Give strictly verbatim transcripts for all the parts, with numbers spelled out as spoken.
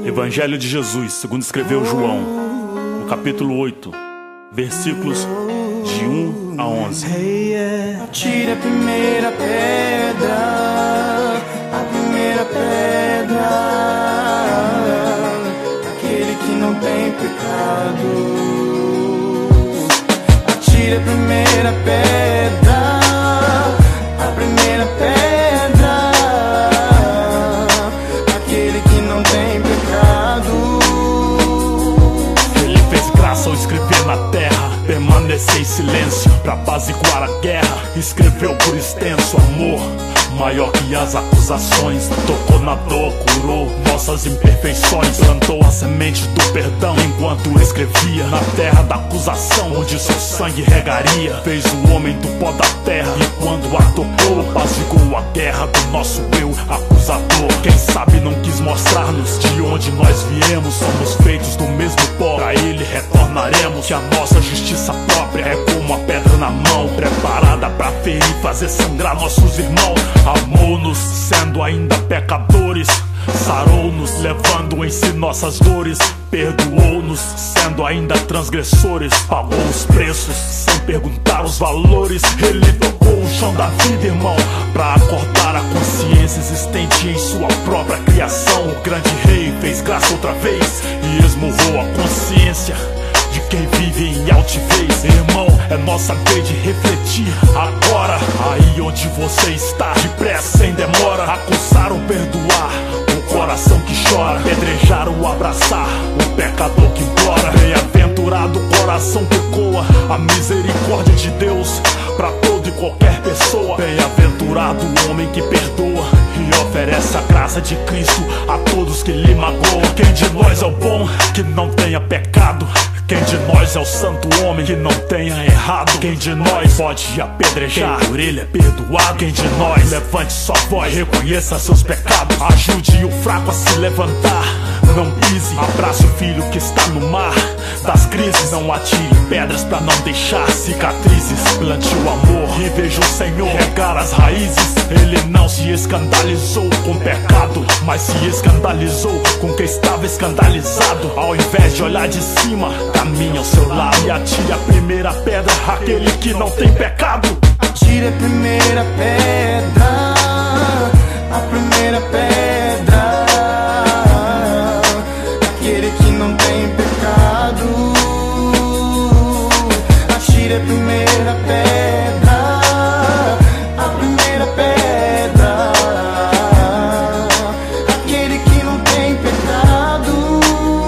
Evangelho de Jesus, segundo escreveu João, no capítulo oito, versículos de um a onze. Atire a primeira pedra, a primeira pedra, aquele que não tem pecado. Atire a primeira pedra, a primeira pedra, aquele que não tem pecado. Ele fez graça ao escrever na terra, permanecer em silêncio pra apaziguar a guerra. Escreveu por extenso amor, maior que as acusações. Tocou na dor, curou nossas imperfeições. Plantou a semente do perdão enquanto escrevia na terra da acusação, onde seu sangue regaria. Fez o homem do pó da terra e quando a tocou, apaziguou a guerra do nosso eu acusador. Quem sabe não quis mostrar-nos de onde nós viemos. Somos feitos do mesmo pó, pra ele retornaremos. Que a nossa justiça própria é como a pedra na mão, preparada pra ferir e fazer sangrar nossos irmãos. Amou-nos sendo ainda pecadores, sarou-nos levando em si nossas dores. Perdoou-nos sendo ainda transgressores, pagou os preços sem perguntar os valores. Ele tocou o chão da vida, irmão, pra acordar a consciência existente em sua própria criação. O grande rei fez graça outra vez e esmurrou a consciência de quem vive em altivez. Irmão, é nossa vez de refletir agora. Aí onde você está, depressa, sem demora. Acusar ou perdoar o coração que chora, apedrejar ou abraçar o pecador que implora. Bem-aventurado o coração que ecoa a misericórdia de Deus pra toda e qualquer pessoa. Bem-aventurado o homem que perdoa e oferece a graça de Cristo a todos que lhe magoam. Quem de nós é o bom que não tenha pecado? Quem de nós é o santo homem que não tenha errado? Quem de nós pode apedrejar? Quem por ele é perdoado? Quem de nós levante sua voz, reconheça seus pecados? Ajude o fraco a se levantar, não pise, abrace o filho que está no mar das crises. Não atire pedras pra não deixar cicatrizes. Plante o amor e veja o Senhor regar as raízes. Ele não se escandalizou com o pecado, mas se escandalizou com quem estava escandalizado. Ao invés de olhar de cima, caminha ao seu lado e atire a primeira pedra, aquele que não tem pecado. Atire a primeira pedra, a primeira pedra, aquele que não tem pecado. Atire a primeira pedra, a primeira pedra, aquele que não tem pecado.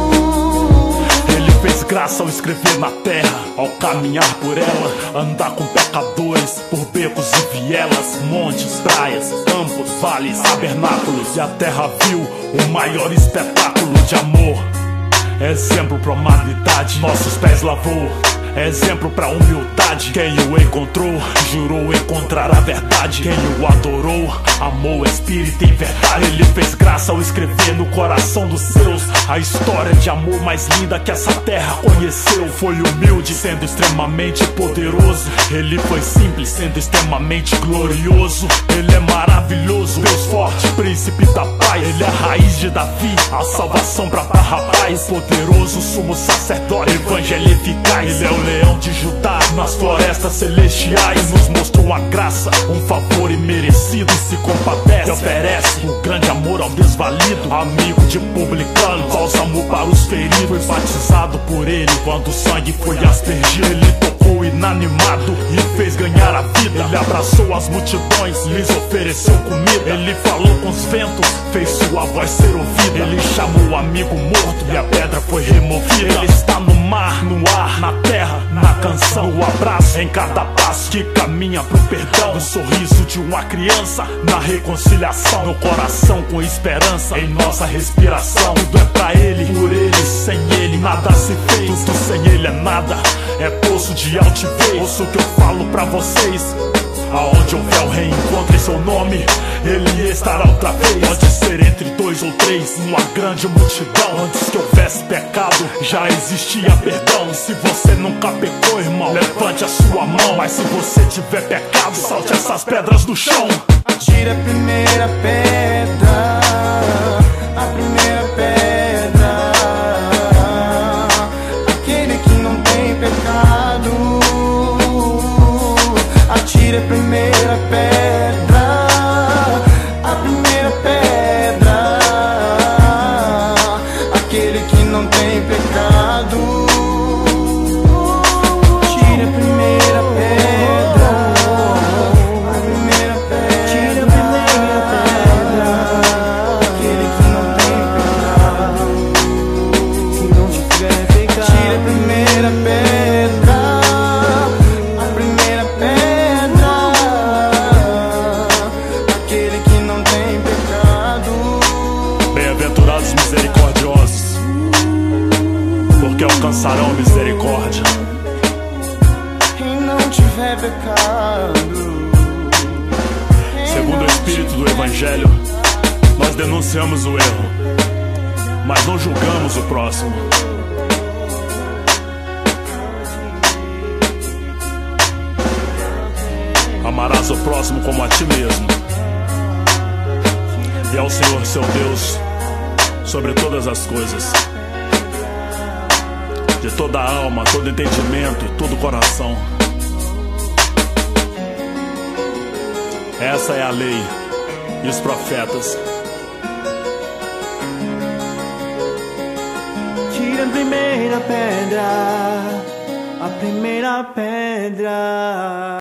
Ele fez graça ao escrever na terra, ao caminhar por ela, andar com pecadores por becos e vielas, montes, praias, campos, vales, tabernáculos. E a terra viu o maior espetáculo de amor. Exemplo pra humanidade, nossos pés lavou. Exemplo pra humildade, quem o encontrou jurou encontrar a verdade. Quem o adorou amou o espírito em verdade. Ele fez graça ao escrever no coração dos seus a história de amor mais linda que essa terra conheceu. Foi humilde, sendo extremamente poderoso. Ele foi simples, sendo extremamente glorioso. Ele é maravilhoso, Deus forte, príncipe da paz. Ele é a raiz de Davi, a salvação pra rapaz. Poderoso, sumo sacerdote, evangelho eficaz. Ele é o leão de Judá nas florestas celestiais. Nos mostrou a graça, um favor imerecido. E se compadece e oferece o grande amor ao desvalido. Amigo de publicano, bálsamo para os feridos. Foi batizado por ele quando o sangue foi aspergido. Ele tocou inanimado e fez ganhar a vida. Ele abraçou as multidões, lhes ofereceu comida. Ele falou com os ventos, fez sua voz ser ouvida. Ele chamou o amigo morto e a pedra foi removida. Ele está no mar, no ar, na terra, na canção, o abraço em cada passo que caminha pro perdão. No sorriso de uma criança, na reconciliação, no coração com esperança, em nossa respiração. Tudo é pra ele, por ele, sem ele nada se fez. Tudo sem ele é nada, é poço de altivez. Ouço o que eu falo pra vocês. Aonde houver o reencontro em seu nome, ele estará outra vez. Pode ser entre dois ou três, uma grande multidão. Antes que houvesse pecado, já existia perdão. Se você nunca pecou, irmão, levante a sua mão. Mas se você tiver pecado, salte essas pedras do chão. Atire a primeira pedra, a primeira pedra. alcançarão misericórdia. Quem não tiver pecado, segundo o Espírito do Evangelho, nós denunciamos o erro, mas não julgamos o próximo. Amarás o próximo como a ti mesmo, e ao Senhor seu Deus sobre todas as coisas, de toda a alma, todo entendimento, todo coração. Essa é a lei e os profetas. tira a primeira pedra, a primeira pedra.